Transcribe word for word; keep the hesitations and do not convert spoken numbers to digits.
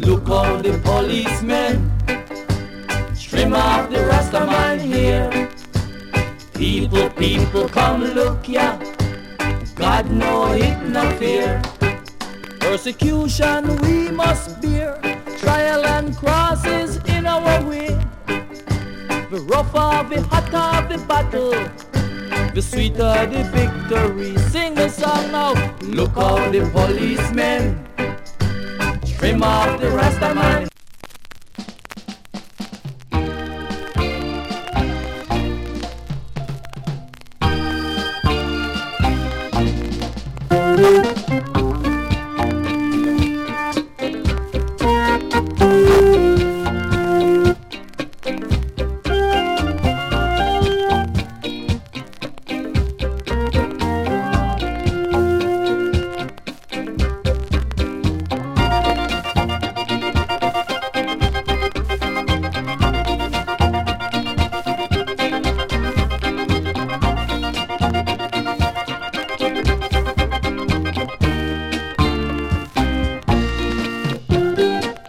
Look how the policemen trim off the Rasta man here. People, people, come look ya. God no it no fear. Persecution we must bear. Trial and crosses in our way. The rougher, the hotter the battle, the sweeter the victory. Sing the song now. Look how the policemen trim off the Rasta man